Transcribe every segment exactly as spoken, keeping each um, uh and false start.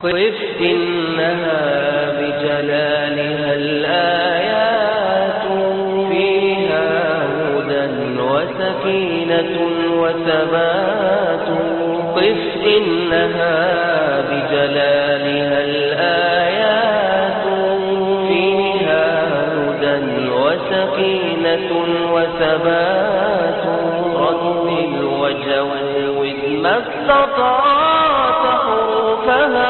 قف إنها بجلالها الآيات فيها هدى وسكينة وثبات. قف إنها بجلالها الآيات فيها هدى وسكينة وثبات. رتل وجوّد ما استطعت حروفها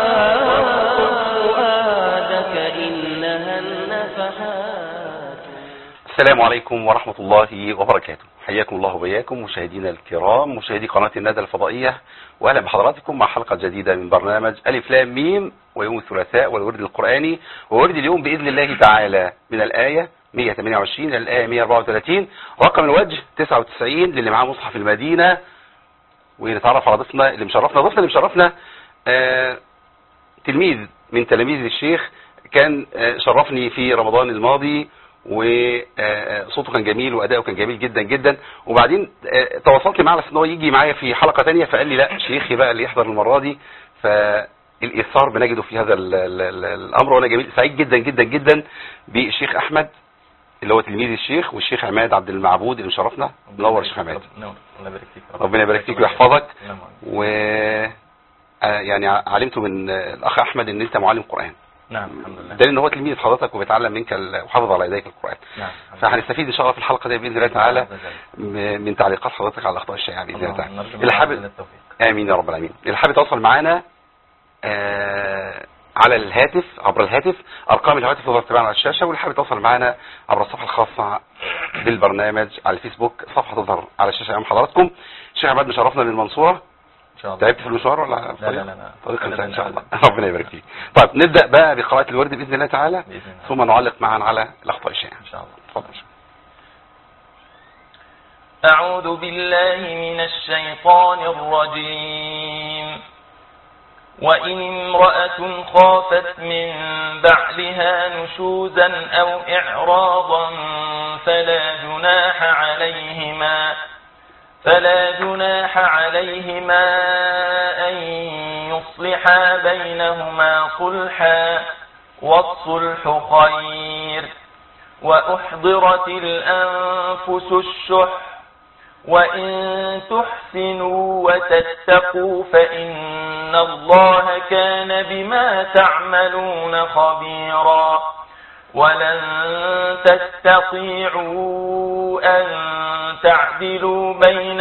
وفؤادك إنها النفحات. السلام عليكم ورحمة الله وبركاته. حياكم الله وبياكم مشاهدينا الكرام، مشاهدي قناة الندى الفضائية، وأهلا بحضراتكم مع حلقة جديدة من برنامج ألف لام ميم ويوم الثلاثاء والورد القرآني. وورد اليوم بإذن الله تعالى من الآية مئة وثمانية وعشرين إلى الآية مئة وأربعة وثلاثين، رقم الوجه تسعة وتسعين للي معاه مصحف المدينة. ونتعرف على ضيفنا اللي مشرفنا. ضيفنا اللي مشرفنا آه تلميذ من تلاميذ الشيخ، كان آه شرفني في رمضان الماضي، وصوته كان جميل وأداؤه كان جميل جدا جدا. وبعدين تواصلت معه على ان هو يجي معايا في حلقة تانية، فقال لي لا شيخي بقى اللي يحضر المرة دي. فالإثار بنجده في هذا ال ال ال الأمر، وأنا جميل سعيد جدا جدا جدا بالشيخ أحمد اللي هو تلميذ الشيخ، والشيخ عماد عبد المعبود اللي مشرفنا. منور الشيخ عماد. ربنا يبارك فيك ويحفظك. و يعني علمت من الأخ أحمد ان انت معلم قرآن. نعم الحمد لله. ده ان هو تلميذ حضرتك وبيتعلم منك وحافظ على يديك القرآن. نعم. فهنستفيد ان شاء الله في الحلقة دي باذن الله تعالى من تعليقات حضرتك على الاخطاء الشائعة باذن الله تعالى. اللي حابب امين يا رب العالمين. اللي حابب يتواصل معانا آه على الهاتف عبر الهاتف، ارقام الهواتف تظهر تباعا على الشاشة. واللي حابب يتواصل معانا عبر الصفحة الخاصة بالبرنامج على الفيسبوك، صفحة تظهر على الشاشة امام حضراتكم. الشيخ عماد مشرفنا من المنصورة. تعبت في المشوار ولا لا لا لا, لا. طريق انت ان شاء الله. ربنا يبارك فيك. طيب نبدا بقى بقراءه الورد باذن الله تعالى، بإذن الله. ثم نعلق معا على الاخطاء الشائعه ان شاء الله. تفضل. اعوذ بالله من الشيطان الرجيم. وإن امرأة خافت من بعلها نشوزا أو إعراضا فلا جناح عليهما فلا جناح عليهما أن يصلحا بينهما صلحا والصلح خير. وأحضرت الأنفس الشح وإن تحسنوا وتتقوا فإن الله كان بما تعملون خبيرا. ولن تستطيعوا أن تعدلوا بين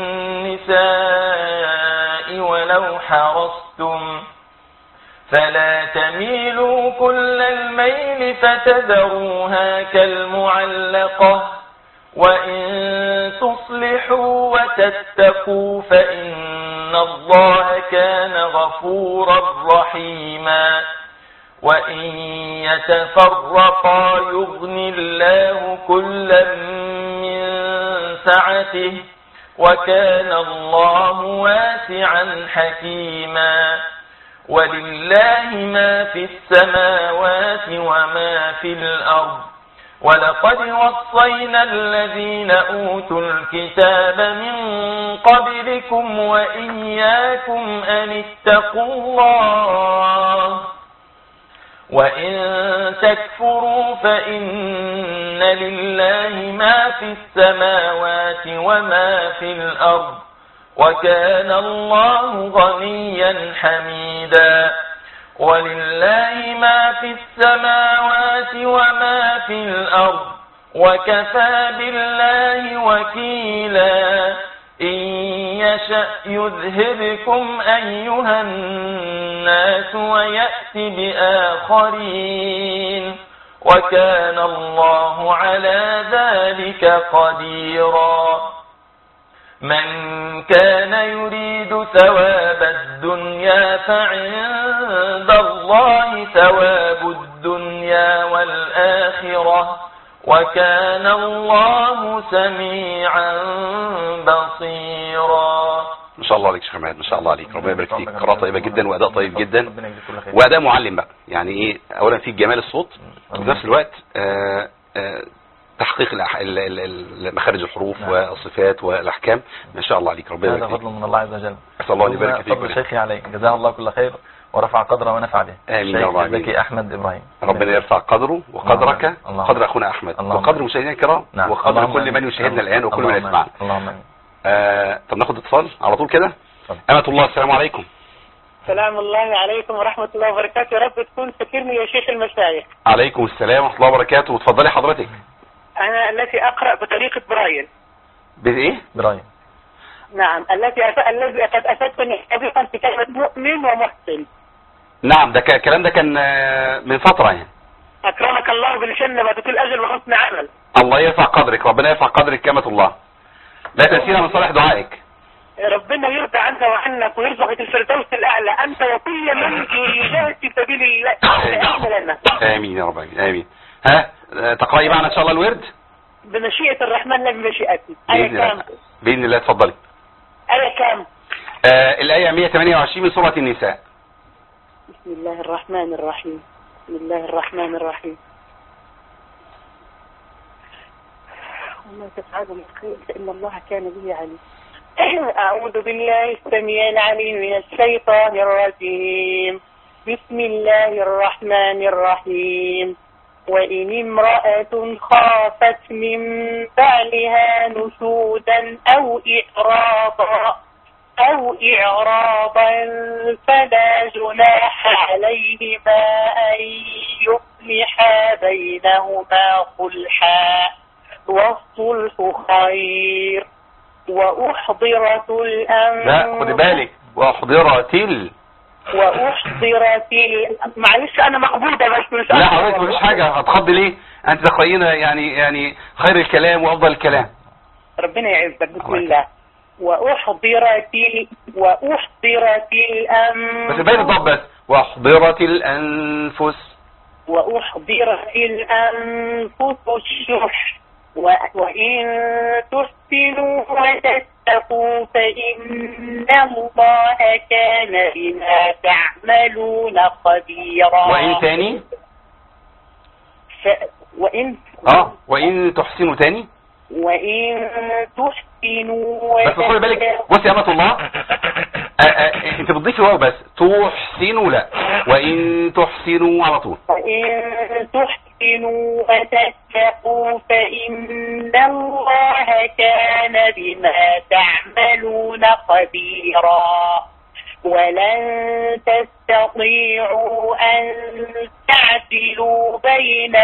النساء ولو حرصتم فلا تميلوا كل الميل فتذروها كالمعلقة. وإن تصلحوا وتتقوا فإن الله كان غفورا رحيما. وإن يتفرقا يغني الله كلا من سعته وكان الله واسعا حكيما. ولله ما في السماوات وما في الأرض. ولقد وصينا الذين أوتوا الكتاب من قبلكم وإياكم أن اتقوا الله. وإن تكفروا فإن لله ما في السماوات وما في الأرض وكان الله غنيا حميدا. ولله ما في السماوات وما في الأرض وكفى بالله وكيلا. إن يشأ يذهبكم أيها الناس ويأتي بآخرين وكان الله على ذلك قديرا. من كان يريد ثواب الدنيا فعند الله ثواب الدنيا والآخرة وكان الله سميعا بصيرا. ما شاء الله عليك شيخ عماد، ما شاء الله عليك. ربنا يبارك فيك. قراءة طيبة جدا وأداء طيب جدا وأداء معلم بقى. يعني إيه، أولا في جمال الصوت وفي نفس الوقت آآ آآ تحقيق مخارج الحروف والصفات والأحكام. ما شاء الله عليك. ربنا يبارك فيك. هذا فضل من الله عز وجل. أسأل الله أن يبارك فيك. فضل شيخي عليك، جزاه الله كل خير ورفع قدره ونفع به. آمين يا رب الشيخ زكي أحمد إبراهيم. ربنا يرفع قدره وقدرك، اللهم. قدر أخونا أحمد، اللهم. وقدر مشاهدينا الكرام، نعم. وقدر كل من يشاهدنا الآن وكل من يسمعنا. اللهم آمين. آه طب ناخد اتصال على طول كده. طب. أمة الله، السلام عليكم. سلام الله عليكم ورحمة الله وبركاته. يا رب تكون فكرني يا شيخ المشايخ. عليكم السلام ورحمة الله وبركاته، وتفضلي حضرتك. أنا التي أقرأ بطريقة برايل. بإيه؟ برايل. نعم، التي أف... الذي قد أفدتني حقيقة في كلمة مؤمن ومحسن. نعم، ده ك- الكلام ده كان آه، من فترة يعني. أكرمك الله بالجنة وبطول الأجر وحسن عمل. الله يرفع قدرك، ربنا يرفع قدرك كامة الله. لا تنسينا من صالح دعائك. ربنا يرضى عنك وعنك ويرزقك الفردوس الأعلى أنت وكل من يجاهد في سبيل الله. لنا. آمين يا رب، آمين. ها آه، تقرأي معنا إن شاء الله الورد؟ بمشيئة الرحمن لا بمشيئتي. آية بإذن كام؟ الله، بإذن الله، اتفضلي. آية كام؟ آه الآية مئة وثمانية وعشرين من سورة النساء. بسم الله الرحمن الرحيم. بسم الله الرحمن الرحيم. وما تفعلوا من خير فإن الله كان به عليم. أعوذ بالله السميع العليم من الشيطان الرجيم. بسم الله الرحمن الرحيم. وإن امرأة خافت من بعلها نشوزا أو إعراضا أو إعراضا فلا جناح عليهما أن يصلحا بينهما صلحا والصلح خير وأحضرت الأنفس. لا خدي بالك، وأحضرت ال وأحضرت ال... معلش أنا مقبوضة بس مش لا حضرتك مفيش حاجة، هتخضي ليه؟ أنت تقرأينا يعني يعني خير الكلام وأفضل الكلام. ربنا يعزك بسم الله. وأحضرت ال... وأحضرت الأنفس. بس باين الضبط بس. وأحضرت الأنفس. وأحضرت الأنفس الشح و... وإن تحسنوا وتتقوا فإن الله كان بما تعملون خبيرا. وإن تاني؟ ف... وإن اه وإن تحسنوا تاني؟ وإن تحسنوا بس خلي بالك، بصي يا أمة الله، آه آه انت بتضيفي واو بس. تحسنوا لا، وإن تحسنوا على طول. وإن تحسنوا وتتقوا فإن الله كان بما تعملون خبيرا. ولن تستطيعوا أن تعدلوا بين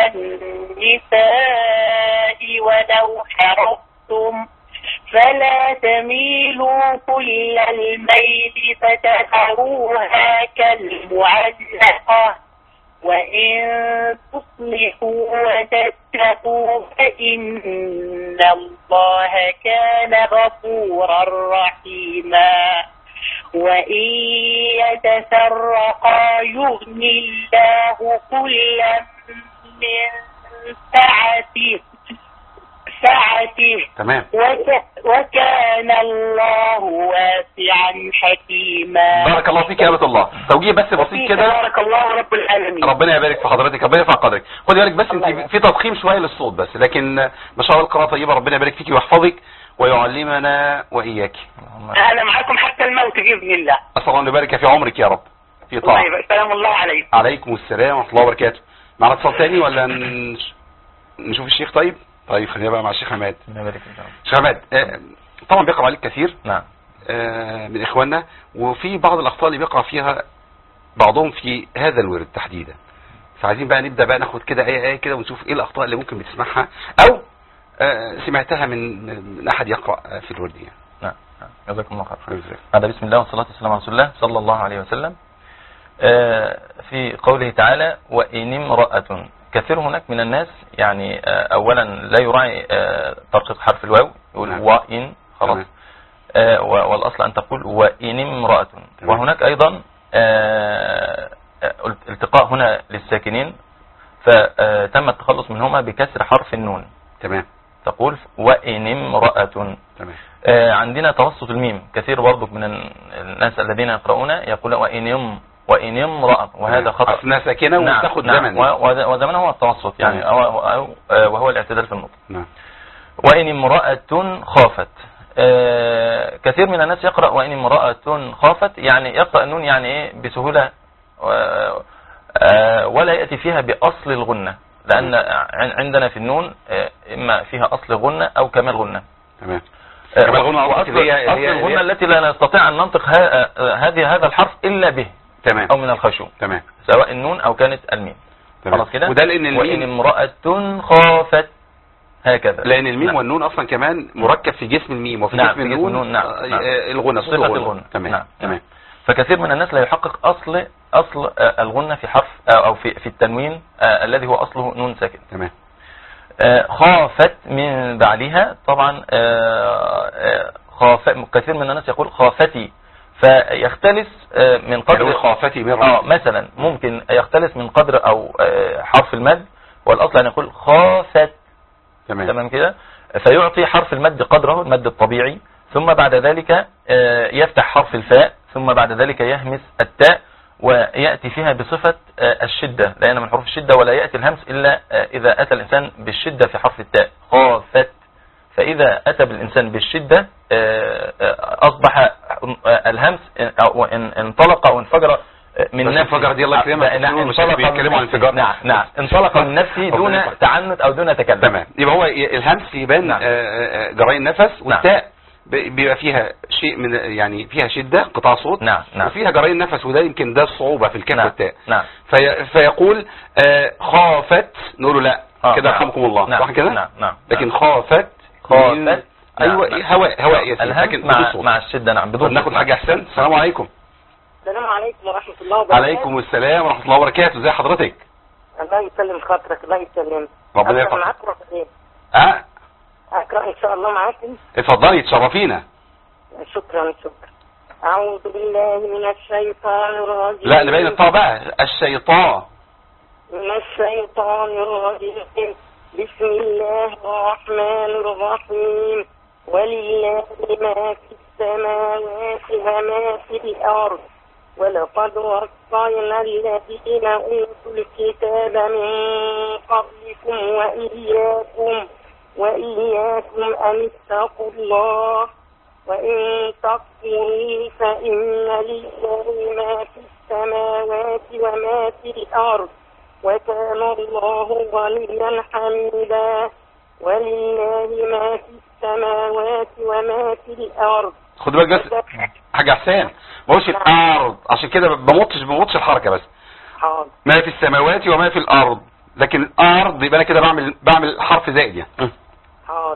النساء ولو حرصتم فلا تميلوا كل الميل فتذروها كالمعلقة. وإن تصلحوا وتتقوا فإن الله كان غفورا رحيما. وإن يتفرقا يغني الله كلا من سعته سعته تمام. وك وكان الله واسعا حكيما. بارك الله فيك يا أمة الله. توجيه بس بسيط كده. بارك الله رب العالمين. ربنا يبارك في حضرتك، ربنا يرفع قدرك. خدي بالك بس انت في تضخيم شويه للصوت بس، لكن ما شاء الله القراءه طيبه. ربنا يبارك فيكي ويحفظك ويعلمنا واياك. انا معكم حتى الموت باذن الله. اسال الله ان يبارك في عمرك يا رب في طاعه. طيب سلام الله عليكم. عليكم السلام ورحمه الله وبركاته. معنا اتصال تاني ولا نش... نشوف الشيخ؟ طيب طيب خلينا بقى مع الشيخ عماد. الشيخ عماد آه طبعا بيقرا عليك كثير. نعم. آه من اخواننا، وفي بعض الاخطاء اللي بيقع فيها بعضهم في هذا الورد تحديدا، فعايزين بقى نبدا بقى ناخد كده ايه ايه كده ونشوف ايه الاخطاء اللي ممكن بتسمعها او آه سمعتها من من احد يقرا في الورد يعني. نعم جزاكم الله خير. هذا بسم الله والصلاه والسلام على رسول الله صلى الله عليه وسلم. آه في قوله تعالى وإن امرأة، كثير هناك من الناس يعني آه اولا لا يراعي آه ترقيق حرف الواو، يقول نعم. وإن خلاص. آه والاصل ان تقول وإن امرأة. وهناك ايضا آه التقاء هنا للساكنين فتم التخلص منهما بكسر حرف النون. تمام. تقول وإن امرأة. تمام. آه عندنا توسط الميم، كثير برضو من الناس الذين يقرؤون يقول وإن ام وإن امرأة، وهذا خطأ. أصلها ساكنة وتاخد نعم. زمن. وزمن هو التوسط يعني أو أو وهو الاعتدال في النطق. نعم. وإن امرأة خافت. آه كثير من الناس يقرأ وإن امرأة خافت، يعني يقرأ النون يعني ايه بسهولة ولا يأتي فيها بأصل الغنة، لأن عندنا في النون إما فيها أصل غنة أو كمال غنة. تمام. كمال غنة وأصل الغنة التي لا نستطيع أن ننطق هذه هذا الحرف إلا به. تمام. أو من الخشوع. تمام. سواء النون أو كانت الميم. خلاص كده. وده لأن الميم وإن امرأة خافت هكذا، لأن الميم نعم. والنون أصلا كمان مركب في جسم الميم وفي نعم. جسم النون. النون. نعم. نعم. الغنة صفة الغنة. تمام. نعم. تمام. فكثير من الناس لا يحقق أصل أصل الغنة في حرف أو في في التنوين الذي هو أصله نون ساكن. تمام. خافت من بعدها طبعا خاف، كثير من الناس يقول خافتي، فيختلس من قدر خافتي من اه مثلا ممكن يختلس من قدر او حرف المد، والاصل ان يقول خافت. تمام. تمام كده. فيعطي حرف المد قدره المد الطبيعي، ثم بعد ذلك يفتح حرف الفاء، ثم بعد ذلك يهمس التاء ويأتي فيها بصفة الشدة، لأن من حروف الشدة ولا يأتي الهمس إلا إذا أتى الإنسان بالشدة في حرف التاء. خافت. فإذا أتى بالإنسان بالشدة أصبح الهمس أو انطلق أو انفجر من نفسه. انفجر دي الله يكرمك. انطلق بيتكلموا عن انفجار. نعم نعم انطلق من نفسه دون تعنت أو دون تكلم. تمام. يبقى هو الهمس يبان نعم. جراي النفس، والتاء بيبقى فيها شيء من يعني فيها شدة قطع صوت. نعم. نعم. وفيها جراي النفس، وده يمكن ده الصعوبة في الكاف نعم. والتاء. نعم. في فيقول آه خافت، نقول له لا آه. كده نعم. يرحمكم الله. نعم. صح كده. نعم. نعم. لكن خافت خافت ايوه نعم. هواء هواء يا سيدي، لكن مع مع الشدة. نعم. بدون ناخد حاجة احسن. السلام عليكم. السلام عليكم ورحمة الله وبركاته. عليكم السلام ورحمة الله وبركاته. ازي حضرتك؟ الله يسلم خاطرك. الله يسلم. ربنا أقرأ يرحمك. معاك ولا إيه؟ اه أقرأ إن شاء الله معاك. اتفضلي تشرفينا. شكرا شكرا. أعوذ بالله من الشيطان الرجيم. لا نبين الطاء بقى. الشيطان. من الشيطان الرجيم. بسم الله الرحمن الرحيم. ولله ما في السماوات وما في الأرض ولقد وصينا الذين أوتوا الكتاب من قبلكم وإياكم وإياكم أن اتقوا الله وإن تكفروا فإن لله ما في السماوات وما في الأرض وكان الله غنيا حميدا. ولله ما في السماوات وما في الأرض. خد بالك بس حاجة حسين، ما قولش الأرض، عشان كده بمطش بمطش الحركة بس. حاضر. ما في السماوات وما في الأرض، لكن الأرض يبقى أنا كده بعمل بعمل حرف زائد يعني. حاضر.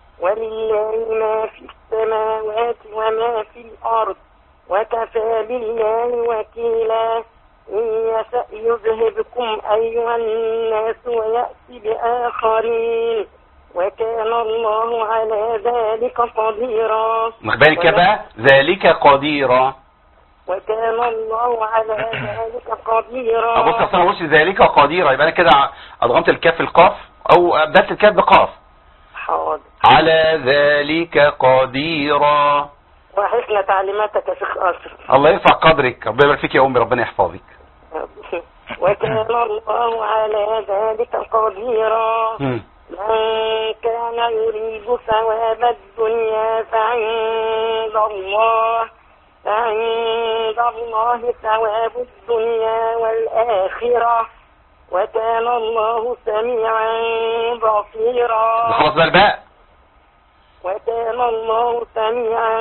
ولله ما في السماوات وما في الأرض وكفى بالله وكيلا. إن يشأ يذهبكم أيها الناس ويأتي بآخرين وكان الله على ذلك قديرا. مخبرك بقى ذلك قديرا. وكان الله على ذلك قديرا. ابص اصلا ما قلتش ذلك قديرا، يبقى انا كده ادغمت الكاف القاف او ابدلت الكاف بقاف. حاضر. على ذلك قديرا. وحسن تعليماتك يا شيخ أشرف. الله يرفع قدرك، ربنا يبارك فيك يا امي، ربنا يحفظك. وكان الله على ذلك قديرا. من كان يريد ثواب الدنيا فعند الله فعند الله ثواب الدنيا والآخرة وكان الله سميعا بصيرا. خلاص بقى الباء. وكان الله سميعا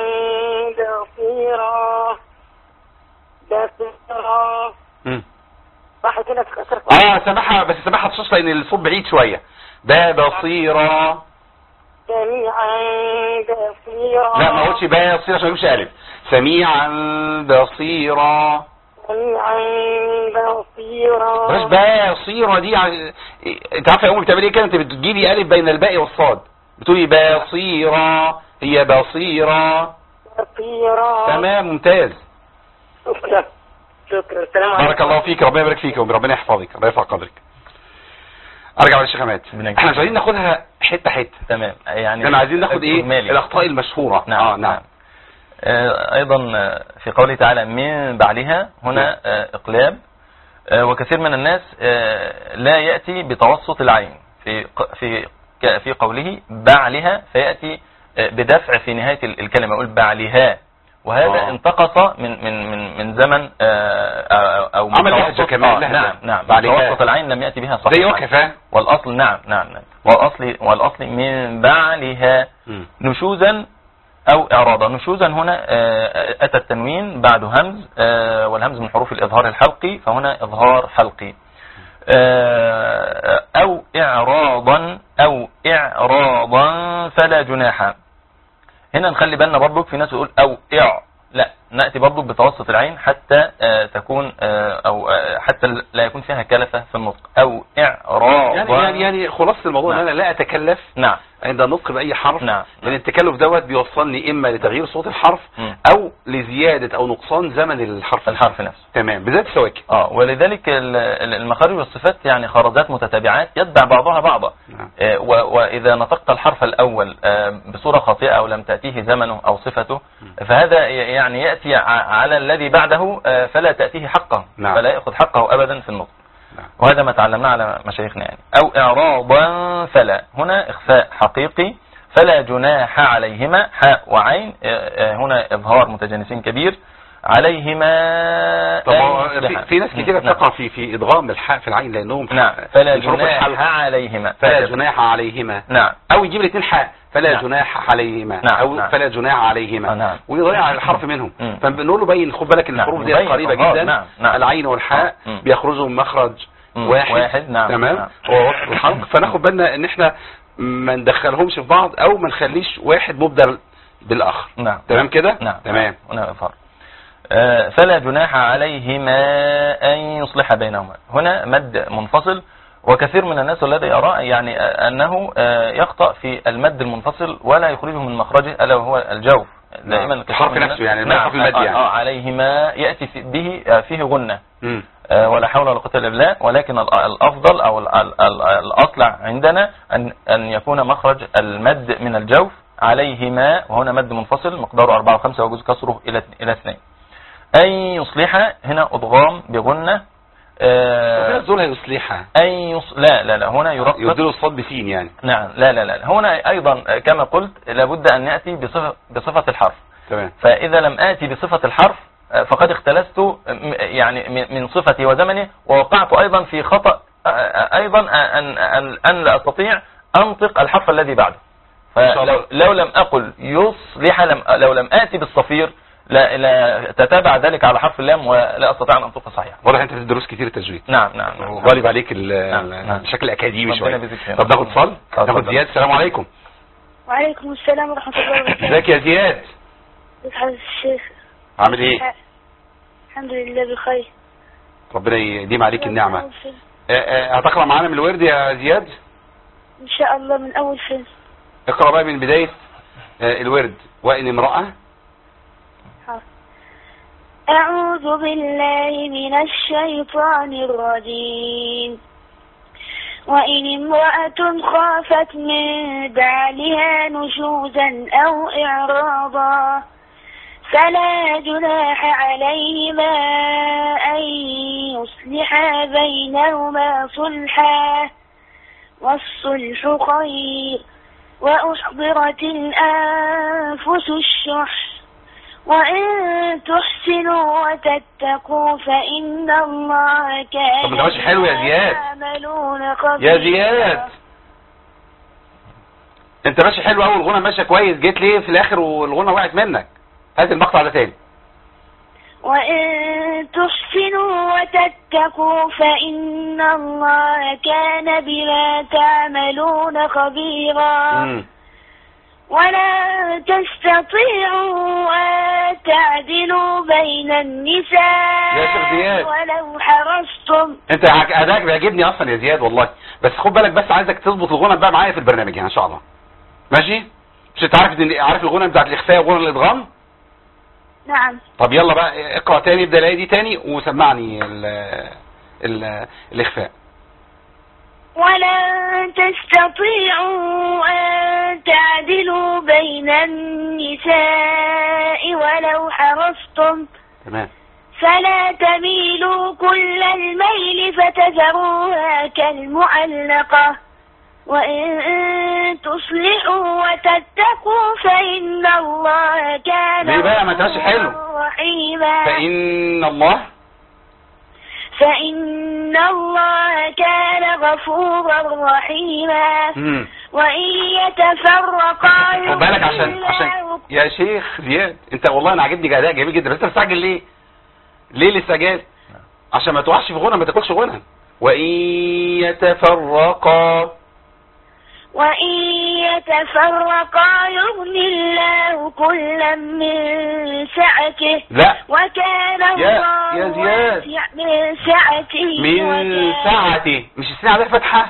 بصيرا. بصيرا. صح كده تكسر. اه سامحها، بس سامحها تصوص لان الصوت بعيد شوية. ده بصيرا. سميعا بصيرا. لا ما قلتش بصيرا عشان ما يجيبش الف. سميعا بصيرا. سميعا بصيرا. بلاش بصيرا دي ع... انت عارفه يا امي بتعملي ايه كده؟ انت بتجيبي الف بين الباء والصاد، بتقولي بصيرا، هي بصيرا. بصيرا. تمام ممتاز. شكرا شكرا. السلام عليكم. بارك الله فيك، ربنا يبارك فيك وربنا يحفظك، الله يرفع قدرك. ارجع للشيخ عماد. احنا مش عايزين ناخدها حته حته. تمام. يعني احنا عايزين ناخد ايه مالي. الاخطاء المشهوره. نعم. اه نعم. آه ايضا في قوله تعالى من بعدها هنا آه اقلاب، آه وكثير من الناس آه لا ياتي بتوسط العين في في في قوله بعلها، فياتي آه بدفع في نهايه الكلمه، يقول بعلها وهذا آه. انتقص من من من من زمن آه او عمل لهجة كمان آه لهجة. نعم نعم بعد متوسط العين لم يأتي بها زي صحيح وكفى. والاصل نعم نعم نعم والاصل والاصل من بعلها مم. نشوزا او اعراضا. نشوزا هنا آه اتى التنوين بعد همز آه والهمز من حروف الاظهار الحلقي، فهنا اظهار حلقي. آه او اعراضا او اعراضا فلا جناح. هنا نخلي بالنا برضك، في ناس يقول او اع، لا نأتي برضك بتوسط العين حتى آه تكون آه او آه حتى لا يكون فيها كلفة في النطق. او اعراضا يعني يعني يعني خلاصة الموضوع ان نعم. انا لا اتكلف نعم عند النطق باي حرف، نعم. لان التكلف دوت بيوصلني اما لتغيير صوت الحرف مم. او لزيادة او نقصان زمن الحرف الحرف نفسه. تمام، بالذات السواكن. اه ولذلك ال- ال- المخارج والصفات يعني خرزات متتابعات يتبع بعضها بعضا. نعم. آه و- واذا نطقت الحرف الاول آه بصورة خاطئة او لم تأتيه زمنه او صفته، فهذا ي- يعني يأتي ع- على الذي بعده آه فلا تأتيه حقه. نعم. فلا يأخذ حقه ابدا في النطق. نعم. وهذا ما تعلمناه على مشايخنا يعني. او اعراضا فلا، هنا اخفاء حقيقي، فلا جناح عليهما، حاء وعين آه، آه، هنا اظهار متجانسين كبير، عليهما طب هو أن في, يصلحا. في ناس كتيرة نعم. بتقع في في ادغام الحاء في العين لانهم نعم فلا الحروف جناح الحلقة. عليهما. فلا جناح عليهما. نعم او يجيب الاثنين حاء فلا نعم. جناح عليهما. نعم. او نعم. فلا جناح عليهما. آه، نعم. ويضيع الحرف منهم. مم. فبنقول له بين، خد بالك ان نعم. الحروف دي يبين قريبة إظهار. جدا. نعم. نعم. العين والحاء مم. بيخرجوا من مخرج مم. واحد, واحد. نعم. تمام. نعم. هو وسط الحلق، فناخد بالنا ان احنا ما ندخلهمش في بعض او ما نخليش واحد مبدل بالاخر. نعم. تمام كده. نعم. تمام. هنا اظهار. آه، فلا جناح عليهما أن يصلح بينهما. هنا مد منفصل، وكثير من الناس الذي يرى يعني آه، أنه آه، يخطأ في المد المنفصل ولا يخرجه من مخرجه ألا وهو الجوف. دائما الحرف نفسه يعني نعم. الحرف المد يعني. آه عليهما يأتي في- به آه، فيه غنة مم. آه، ولا حول ولا قوة إلا بالله، ولكن ال- الأفضل أو ال- ال- ال- الأصل عندنا أن أن يكون مخرج المد من الجوف عليهما، وهنا مد منفصل مقداره أربعة وخمسة ويجوز كسره إلى إلى اثنين. أن يصلح هنا أضغام بغنة آه، دول هيصلحها. أن يص... لا لا لا هنا يرقق. يبدلوا الصاد بسين يعني. نعم لا لا لا هنا أيضا كما قلت لابد أن نأتي بصفة, بصفة الحرف. تمام. فإذا لم آتي بصفة الحرف آه، فقد اختلست م- يعني من- من صفتي وزمني، ووقعت أيضا في خطأ آه، آه، أيضا أن, أن, أن لا أستطيع أنطق الحرف الذي بعده. فلو لو لم أقل يصلح، لم لو لم آتي بالصفير لا, لا تتابع ذلك على حرف اللام ولا أستطيع أن أنطقه صحيح. واضح انت تدرس كتير التجويد. نعم نعم غالب عليك ال- نعم، نعم. الشكل الاكاديمي ربنا شويه. يجزيك خير. طب ناخد اتصال، اتفضل. ناخد زياد. السلام عليكم. وعليكم السلام ورحمة الله وبركاته. ازيك يا زياد؟ ازيك حضرتك الشيخ؟ عامل ايه؟ الحمد لله بخير. ربنا يديم عليك النعمه. آه، آه، هتقرا معانا من الورد يا زياد؟ ان شاء الله من اول فيلم. اقرا بقى من بدايه آه، الورد. وإن امرأة. أعوذ بالله من الشيطان الرجيم. وإن امرأة خافت من بعلها نشوزا أو إعراضا فلا جناح عليهما أن يصلحا بينهما صلحا والصلح خير وأحضرت الأنفس الشح وإن تحسنوا وتتقوا فإن الله كان طب ما ماشي حلو يا زياد. تعملون خبيرا. يا زياد انت ماشي حلو قوي، الغنى ماشيه كويس، جيت ليه في الاخر والغنى وقعت منك؟ هات المقطع ده تاني. وإن تحسنوا وتتقوا فإن الله كان بما تعملون خبيرا. مم. ولا تستطيعوا أن تعدلوا بين النساء يا شيخ زياد. ولو حرصتم. انت اداك بيعجبني اصلا يا زياد والله، بس خد بالك بس عايزك تظبط الغنى بقى معايا في البرنامج يعني ان شاء الله. ماشي؟ مش انت عارف ان عارف الغنى بتاعت الاخفاء وغنى الادغام؟ نعم. طب يلا بقى اقرا تاني، ابدا الايه دي تاني وسمعني ال ال الاخفاء. ولا تستطيعوا أن تعدلوا بين النساء ولو حرصتم. تمام. فلا تميلوا كل الميل فتذروها كالمعلقة. وإن تصلحوا وتتقوا فإن الله كان ليه بقى ما تمشي حلو؟ رحيما. فإن الله فإن الله كان غفورا رحيما. مم. وإن يتفرقا خد بالك عشان عشان يا شيخ زياد، انت والله انا عاجبني جداء جميل جدا، بس انت مستعجل ليه؟ ليه الاستعجال؟ عشان ما تقعش في غنى، ما تاكلش غنى. وإن يتفرقا وإن يتفرقا يغني الله كلا من سعته. لا وكان يا الله يا زياد واسعا من سعته. من وكان سعته، مش الساعة ده فتحة.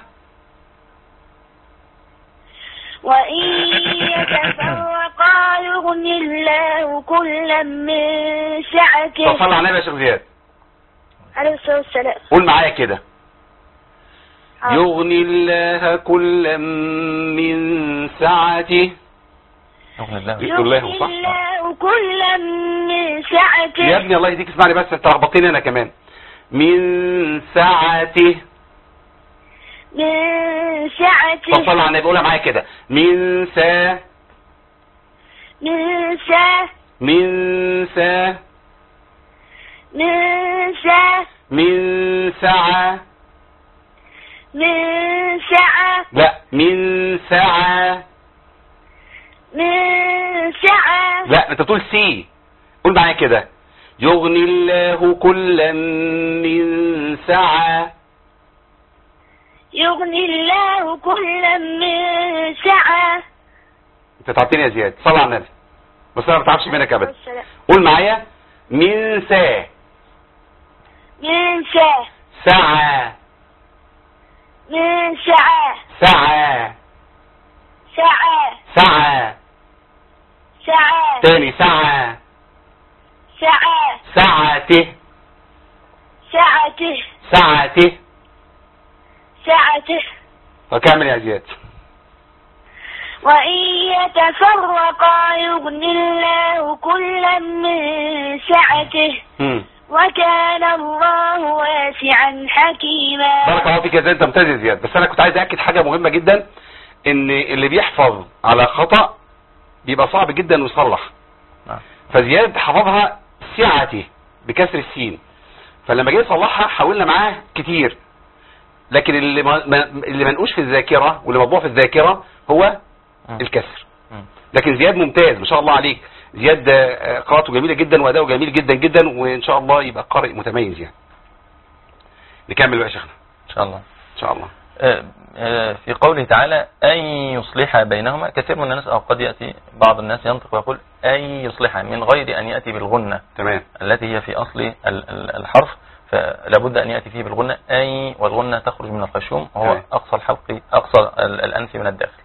وإن يتفرقا يغني الله كلا من سعته. طب صلى على النبي يا شيخ زياد. عليه الصلاة والسلام. قول معايا كده. يغني الله كلا من سعته. يغني الله يغني الله صح؟ الله كلا من سعته. يا ابني الله يديك اسمعني بس، انت لخبطتني انا كمان. من سعته. من سعته. طب صلى على النبي، قولها معايا كده. من سا من سا من سا من سا من سعة من سعة. لا من سعة من سعة. لا انت تقول سي. قول معايا كده. يغني الله كلا من سعة. يغني الله كلا من سعة. انت تعبتني يا زياد، صلى على النبي. بس انا ما بتعبش منك ابدا. قول معايا. من سا من سا سعة من سعة سعة سعة سعة سعة تاني سعة سعة سعته سعته سعته. سعته. فكمل يا زياد. وإن يتفرقا يغني الله كلا من سعته. مم. وكان الله واسعا حكيما. بارك الله فيك يا زياد، انت ممتاز يا زياد. بس انا كنت عايز اكد حاجه مهمه جدا، ان اللي بيحفظ على خطأ بيبقى صعب جدا انه يصلح. فزياد حفظها سعته بكسر السين، فلما جه يصلحها حاولنا معاه كتير، لكن اللي ما اللي منقوش في الذاكره واللي مطبوع في الذاكره هو الكسر. لكن زياد ممتاز ما شاء الله عليك. زياد قراءته جميله جدا واداؤه جميل جدا جدا، وان شاء الله يبقى قارئ متميز يعني. نكمل بقى يا شيخنا ان شاء الله. ان شاء الله. في قوله تعالى أن يصلح بينهما، كثير من الناس أو قد يأتي بعض الناس ينطق ويقول أن يصلح من غير أن يأتي بالغنة تمام، التي هي في أصل الحرف، فلابد أن يأتي فيه بالغنة. أي والغنة تخرج من الخشوم وهو تمام. أقصى الحلق أقصى الأنف من الداخل.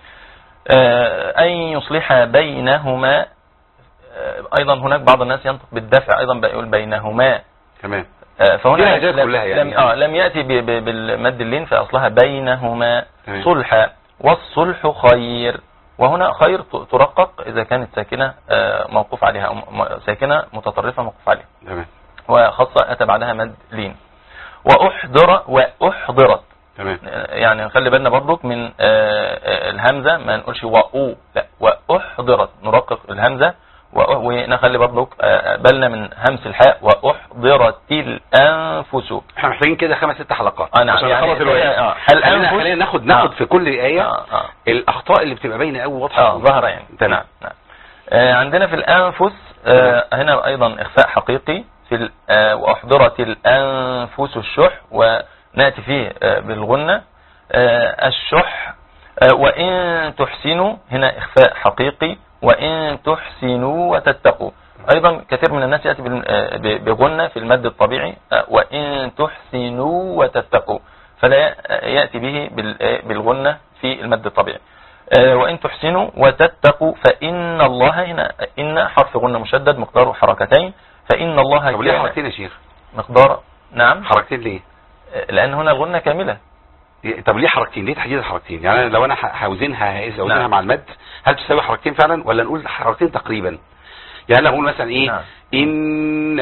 أن يصلح بينهما، أيضا هناك بعض الناس ينطق بالدفع أيضا بيقول بينهما. تمام. فهنا لم, كلها يعني. لم, آه لم يأتي بالمد اللين فأصلها بينهما صلحا، والصلح خير. وهنا خير ترقق إذا كانت ساكنة موقوف عليها أو ساكنة متطرفة موقوف عليها. تمام. وخاصة أتى بعدها مد لين. وأحضر وأحضرت. تمام. يعني نخلي بالنا برضك من الهمزة، ما نقولش وأو، لا وأحضرت نرقق الهمزة، ونخلي برضك بالنا من همس الحاء. وأحضرت الأنفس. احنا محتاجين كده خمس ست حلقات أنا عشان يعني نخلص الوقت. آه. خلينا خلينا ناخد ناخد آه. في كل آية آه. آه. الأخطاء اللي بتبقى باينة قوي واضحة اه ظاهرة يعني. تمام. نعم. آه عندنا في الأنفس آه هنا أيضا إخفاء حقيقي في آه وأحضرت الأنفس الشح، ونأتي فيه آه بالغنة آه الشح. آه وإن تحسنوا هنا إخفاء حقيقي، وإن تحسنوا وتتقوا. أيضا كثير من الناس يأتي بغنة في المد الطبيعي، وإن تحسنوا وتتقوا، فلا يأتي به بالغنة في المد الطبيعي. وإن تحسنوا وتتقوا فإن الله، هنا إن حرف غنة مشدد مقداره حركتين، فإن الله. طب ليه حركتين يا شيخ؟ مقدار نعم حركتين ليه؟ لأن هنا الغنة كاملة. طب ليه حركتين؟ ليه تحديد الحركتين؟ يعني لو أنا هوزنها هوزنها نعم. مع المد، هل تساوي حركتين فعلا ولا نقول حركتين تقريبا؟ يعني نقول مثلا ايه؟ نعم. إن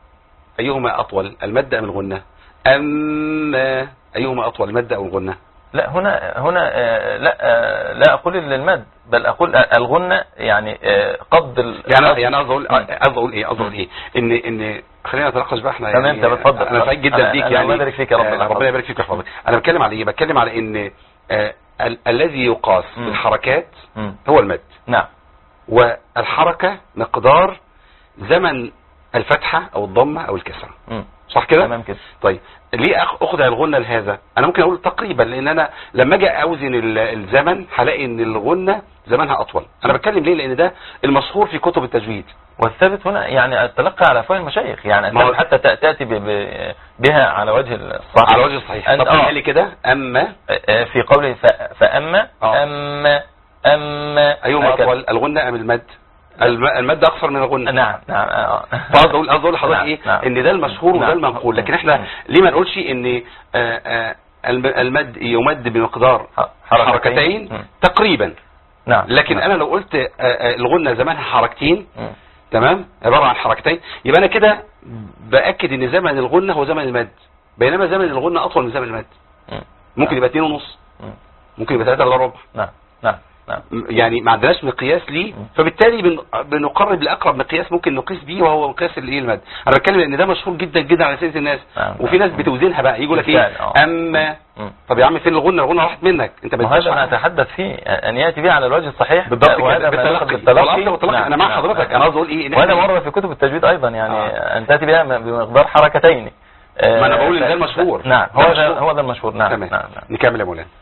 أيهما أطول المد أم الغنة؟ أما أيهما أطول المد أو الغنة؟ لا هنا هنا آه لا آه لا اقول للمد، بل اقول الغنة يعني آه قبض يعني يعني عايز اقول عايز اقول ايه عايز اقول ايه ان ان خلينا نتناقش بقى احنا تمام. يعني انت بتفضل. انا سعيد جدا بيك يعني ربنا يبارك فيك يا رب. آه ربنا يبارك فيك يا حضرتك. انا بتكلم على ايه؟ بتكلم على ان آه ال الذي يقاس م. بالحركات م. هو المد. نعم. والحركة مقدار زمن الفتحة او الضمة او الكسرة. م. صح كده؟ تمام كده. طيب ليه اخدع الغنة لهذا؟ انا ممكن اقول تقريبا، لان انا لما اجي اوزن الزمن هلاقي ان الغنة زمنها اطول. انا بتكلم ليه؟ لان ده المشهور في كتب التجويد. والثابت هنا يعني التلقي على افواه المشايخ، يعني الثابت حتى تاتي بها على وجه الصحيح. على وجه الصحيح. طب قال لي كده اما في قوله فاما آه. اما اما ايوه اطول الغنة ام المد؟ المد اقصر من الغنة. نعم نعم. فاضل اقول اقول لحضرتك ايه؟ نعم. ان ده المشهور وده نعم. المنقول، لكن احنا ليه ما نقولش ان آآ آآ المد يمد بمقدار حركتين تقريبا. نعم. لكن نعم. انا لو قلت الغنة زمانها حركتين م. تمام، عبارة عن حركتين، يبقى انا كده باكد ان زمن الغنة هو زمن المد، بينما زمن الغنة اطول من زمن المد. م. ممكن نعم. يبقى اتنين ونص، م. ممكن يبقى ثلاثة الا ربع. نعم نعم نعم. يعني ما عندناش مقياس ليه، فبالتالي بن... بنقرب لاقرب مقياس ممكن نقيس بيه، وهو مقياس الايه المد. انا بتكلم ان ده مشهور جدا جدا على سيره الناس. نعم. وفي ناس بتوزنها بقى، يقول لك ايه اما م. طب يا عم فين الغنة؟ الغنة راحت منك انت. هذا انا اتحدث فيه ان ياتي به على الوجه الصحيح بالضبط كده بالتلقي. نعم. انا مع حضرتك. انا عاوز اقول ايه، وهذا مر في كتب التجويد ايضا، يعني آه. ان تاتي بها بمقدار حركتين. آه ما انا بقول ان ده المشهور. نعم هو ده هو ده المشهور. نعم. تمام. نعم. نعم. نكمل يا مولانا.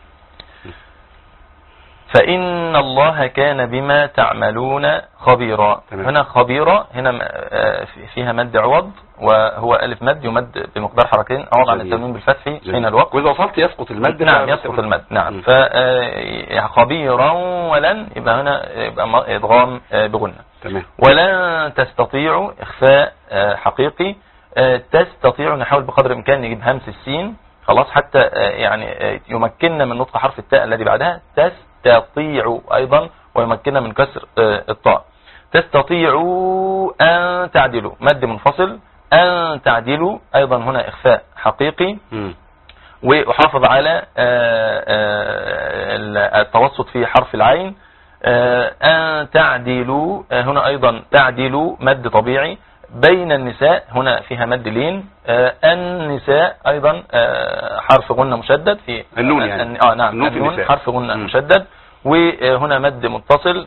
فإن الله كان بما تعملون خبيرا. تمام. هنا خبيرا هنا فيها مد عوض، وهو ألف مد يمد بمقدار حركتين عوض عن التنوين بالفتح حين الوقت. وإذا وصلت يسقط المد. نعم يسقط المد. نعم. فخبيرا ولن يبقى هنا يبقى إدغام بغنة. تمام. ولن تستطيعوا إخفاء حقيقي. تستطيعوا نحاول بقدر الإمكان نجيب همس السين خلاص حتى يعني يمكننا من نطق حرف التاء الذي بعدها. تستطيعوا أيضا ويمكننا من كسر الطاء. تستطيعوا أن تعدلوا مد منفصل. أن تعدلوا أيضا هنا إخفاء حقيقي. م. وأحافظ على التوسط في حرف العين. أن تعدلوا هنا أيضا تعدلوا مد طبيعي. بين النساء هنا فيها مد لين. النساء أيضا حرف غنة مشدد في النون يعني. آه نعم النون حرف غنة م. مشدد. وهنا مد متصل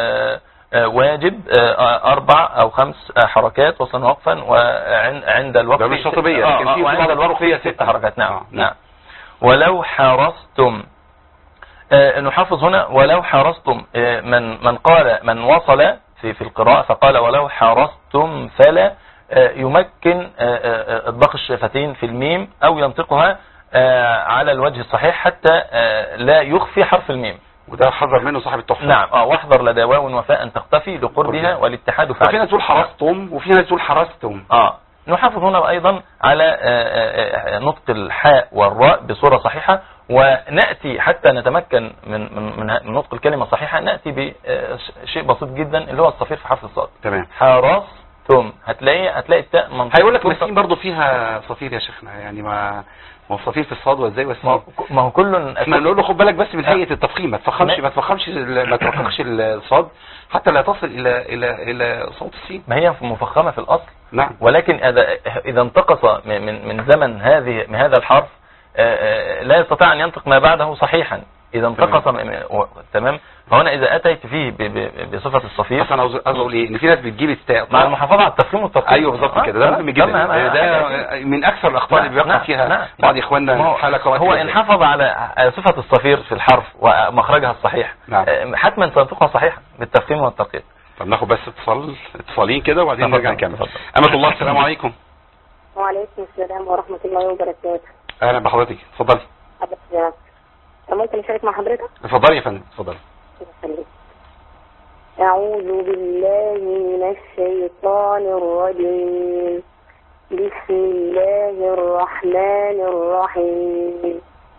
واجب أربع أو خمس حركات وصلا وقفا، وعند الوقف ده بالشاطبية. آه لكن في وعند الوقف فيها ست حركات. نعم. آه. نعم. ولو حرصتم آه نحافظ هنا ولو حرصتم آه من من قال من وصل في في القراءة فقال ولو حرصتم فلا آه يمكن آه اطباق الشفتين في الميم او ينطقها آه على الوجه الصحيح حتى آه لا يخفي حرف الميم. وده حذر منه صاحب التحفة. نعم. اه واحذر لدى واو وفاء تختفي لقربها والاتحاد فعل. وفي ناس تقول حرصتم وفي ناس تقول حرصتم. اه نحافظ هنا ايضا على آه آه نطق الحاء والراء بصورة صحيحة، ونأتي حتى نتمكن من من من نطق الكلمة الصحيحة نأتي بشيء بسيط جدا اللي هو الصفير في حرف الصاد. تمام. حرصتم هتلاقي هتلاقي التاء منطقة. هيقول لك مسين برضه فيها صفير يا شيخنا، يعني ما ما هو الصفير في الصاد وازاي والسين. ما هو كل احنا نقول له خد بالك بس من هيئة التفخيم، ما تفخمش ما تفخمش ما ترققش الصاد حتى لا تصل الى الى الى صوت السين. ما هي مفخمة في الاصل. نعم. ولكن اذا اذا انتقص من من زمن هذه من هذا الحرف لا يستطيع ان ينطق ما بعده صحيحا اذا انتقص. تمام. فهنا اذا اتيت فيه بصفة الصفير. بس انا عاوز اقول ايه، ان في ناس بتجيب التاء مع المحافظة على التفخيم والترقيق. ايوه بالظبط كده. ده مهم جدا. ده من اكثر الاخطاء اللي بيقع فيها بعض اخواننا الحلقات. هو ان حافظ على صفة الصفير في الحرف ومخرجها الصحيح نعم. حتما سينطقها صحيحا بالتفخيم والترقيق. طب ناخد بس اتصال اتصالين كده وبعدين نرجع نكمل. أمة الله السلام عليكم. وعليكم السلام ورحمة الله وبركاته. اهلا بحضرتك اتفضلي. ممكن نشارك مع حضرتك؟ اتفضلي يا فندم اتفضلي. أعوذ بالله من الشيطان الرجيم. بسم الله الرحمن الرحيم.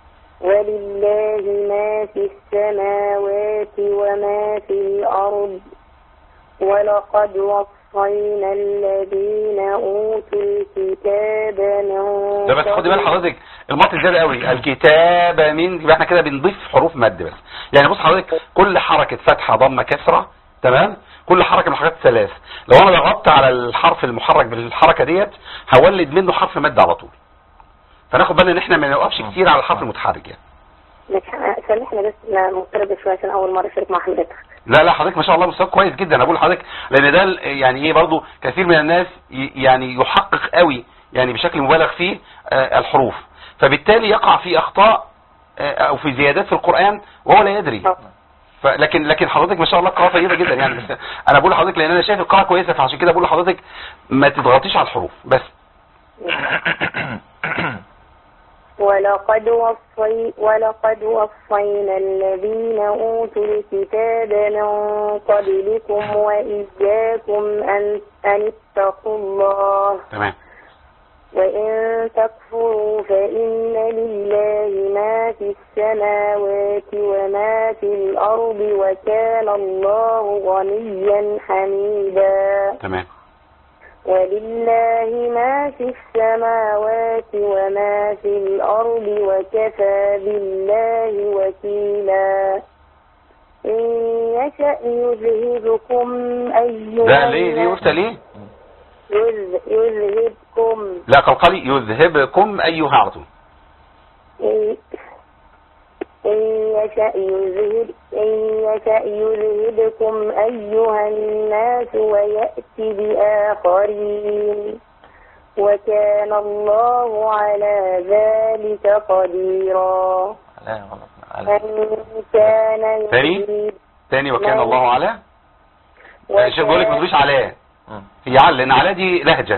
ولله ما في السماوات وما في الأرض ولقد وصلنا وصينا الذين أوتوا الكتاب من ده بس خدي بال حضرتك المط زياده قوي، الكتاب من، يبقى احنا كده بنضيف حروف مد بس. يعني بص حضرتك كل حركه فتحه ضمه كسره تمام، كل حركه من الحركات الثلاث لو انا ضغطت على الحرف المحرك بالحركه ديت هولد منه حرف مد على طول. فناخد بالنا ان احنا ما نوقفش كتير على الحرف المتحرك يعني. سامحنا بس انا مضطربه شويه عشان اول مره اشارك مع حضرتك. لا لا حضرتك ما شاء الله مستواك كويس جدا. انا بقول لحضرتك لان ده يعني ايه برضو كثير من الناس يعني يحقق قوي يعني بشكل مبالغ فيه آه الحروف، فبالتالي يقع في اخطاء آه او في زيادات في القرآن وهو لا يدري. لكن لكن حضرتك ما شاء الله قراءه طيبه جدا يعني. بس انا بقول لحضرتك لان انا شايف القراءه كويسه، فعشان كده بقول لحضرتك ما تضغطيش على الحروف بس. ولقد وصي ولقد وصينا الذين أوتوا الكتاب من قبلكم وإياكم أن أن اتقوا الله. تمام. وإن تكفروا فإن لله ما في السماوات وما في الأرض وكان الله غنيا حميدا. تمام. ولله ما في السماوات وما في الأرض وكفى بالله وكيلا. إن يشأ يذهبكم أيها ده ليه ليه وقت ليه يذهبكم. لا قلقلي يذهبكم أيها عرض. إن يشأ يذهب إن يشأ يذهبكم أيها الناس ويأتي بآخرين وكان الله على ذلك قديرا. من كان ثاني ثاني وكان الله على شو بقول لك ما تقوليش على هي على لأن على دي لهجة.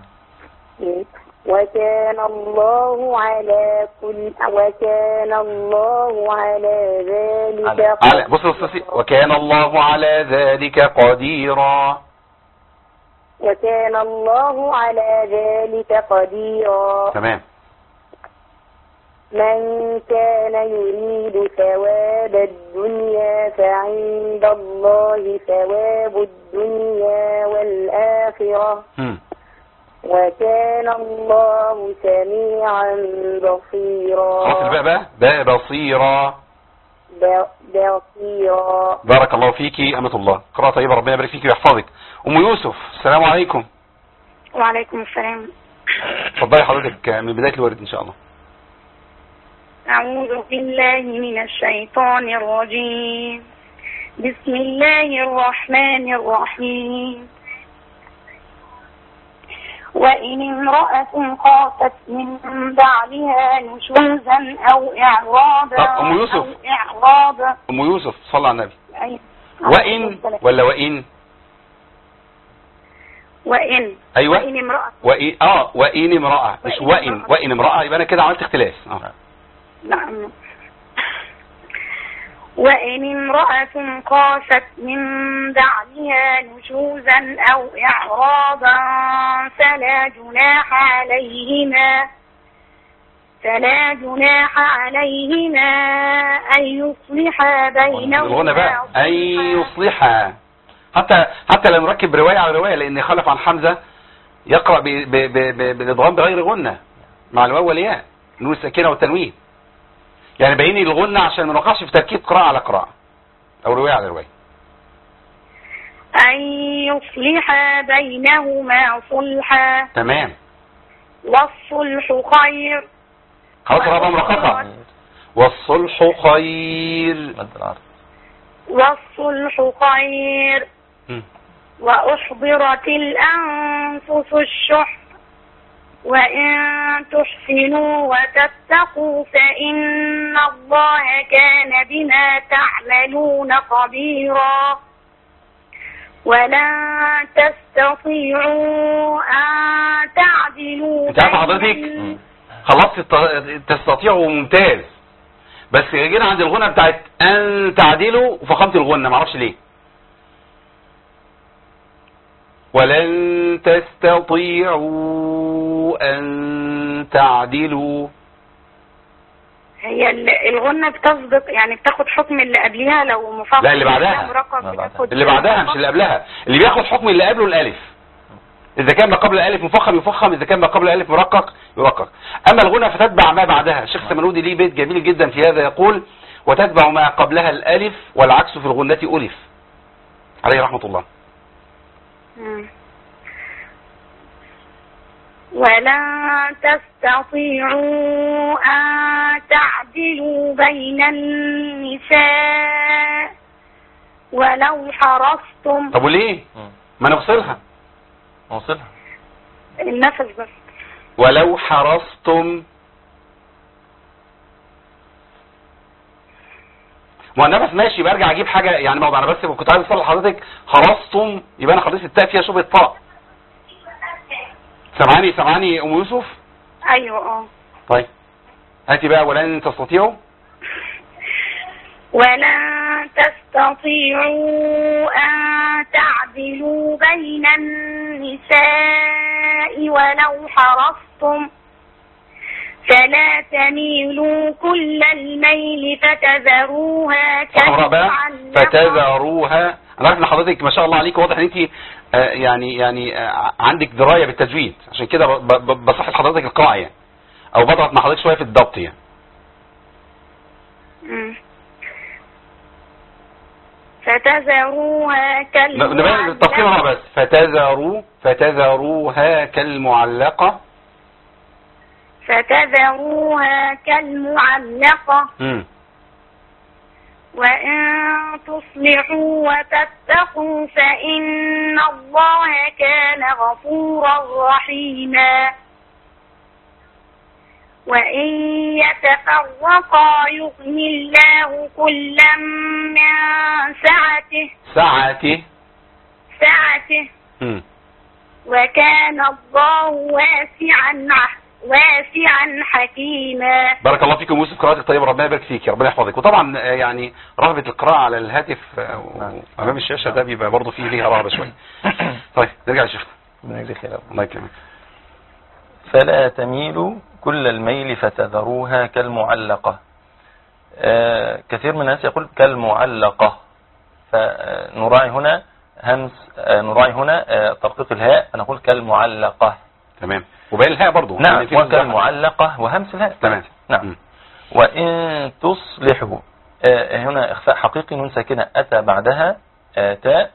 وكان الله على كل وكان الله على ذلك على بص بص وكان الله على ذلك قديرا. وكان الله على ذلك قديرا. تمام. من كان يريد ثواب الدنيا فعند الله ثواب الدنيا والآخرة. م. وكان الله سميعا بصيرا. خلاص الباء بقى باء بصيرا. بصيرا. بارك الله فيكي أمة الله، قراءة طيبة ربنا يبارك فيكي ويحفظك. أم يوسف السلام عليكم. وعليكم السلام. اتفضلي حضرتك من بداية الورد إن شاء الله. أعوذ بالله من الشيطان الرجيم. بسم الله الرحمن الرحيم. وإن امرأة خافت من بعلها نشوزا أو إعراضا طب أم يوسف أو إعراضا أم يوسف صلى على النبي. أي... وإن ولا وإن وإن أيوة وإن امرأة وإن آه وإن امرأة مش وإن وإن امرأة يبقى أنا كده عملت اختلاف. آه. نعم. وإن امرأة خافت من بعلها نشوزا أو إعراضا فلا جناح عليهما فلا جناح عليهما أن يصلحا بينهما. الغنى بقى أن يصلحا، حتى حتى لو نركب رواية على رواية، لأن خلف عن حمزة يقرأ بالإضغام بغير غنى مع الواو والياء نون الساكنة والتنوين، يعني بيني الغنى عشان ما نوقعش في تركيب قراءة على قراءة أو رواية على رواية. أن يصلحا بينهما صلحا. تمام. والصلح خير. خلاص رابعة مرققة. والصلح خير. والصلح خير. م. وأحضرت الأنفس الشح وإن تحسنوا وتتقوا فإن الله كان بما تعملون خبيرا. ولن تستطيعوا أن تعدلوا. انت عارف حضرتك خلاص تستطيعوا ممتاز، بس جينا عند الغنى بتاعت أن تعدلوا وفخمت الغنى معرفش ليه. ولن تستطيعوا أن تعدلوا. هي ال- الغنة بتسبق، يعني بتاخد حكم اللي قبلها لو مفخم. لا، اللي بعدها. مرقق لا، بعدها. بتاخد اللي بعدها مش اللي قبلها. اللي بياخد حكم اللي قبله الالف. اذا كان ما قبل الالف مفخم يفخم، اذا كان ما قبل الالف مرقق يرقق. اما الغنى فتتبع ما بعدها. الشيخ سمنودي ليه بيت جميل جدا في هذا، يقول وتتبع ما قبلها الالف والعكس في الغنة الف، عليه رحمة الله. مم. ولن تستطيعوا أن تعدلوا بين النساء ولو حرصتم. طب وليه؟ مم. ما نفصلها. نوصلها. النفس بس. ولو حرصتم. ما النفس ماشي، برجع اجيب حاجة يعني. ما انا بس كنت عايز اصل لحضرتك حرصتم، يبقى انا خليت التاء فيها شبه الطاء. سمعاني سمعاني ام يوسف؟ ايوه اه. طيب هاتي بقى ولن تستطيعوا. ولن تستطيعوا أن تعدلوا بين النساء ولو حرصتم فلا تميلوا كل الميل فتذروها كالمعلقة. فتذروها. انا عارف ان حضرتك ما شاء الله عليك، واضح ان انت آه يعني يعني آه عندك درايه بالتجويد، عشان كده بصحح لحضرتك القراءه يعني، او بضغط مع حضرتك شويه في الضبط يعني. مم. فتذروها نبين التفصيل هنا بس. فتذروا فتذروها كالمعلقة. فتذروها كالمعلقة. امم وإن تصلحوا وتتقوا فإن الله كان غفورا رحيما. وإن يتفرقا يغني الله كلا من سعته. سعته. سعته. امم وكان الله واسعا واسعا حكيما. بارك الله فيكم يوسف، قراءتك طيبه، ربنا يبارك فيك، ربنا يحفظك. وطبعا يعني رهبه القراءه على الهاتف امام الشاشه ده بيبقى برضه فيه ليها رهبه شويه. طيب نرجع للشيخ. ربنا يجزيك خير. الله يكرمك. فلا تميلوا كل الميل فتذروها كالمعلقة. آه كثير من الناس يقول كالمعلقة، فنراعي هنا همس، آه نراعي هنا آه ترقيق الهاء، فنقول كالمعلقة. تمام. وباقي الهاء برضه. نعم، وكالمعلقة وهمس الهاء. تمام. نعم. م. وإن تصلحوا، آه هنا إخفاء حقيقي، نون ساكنة أتى بعدها آه تاء،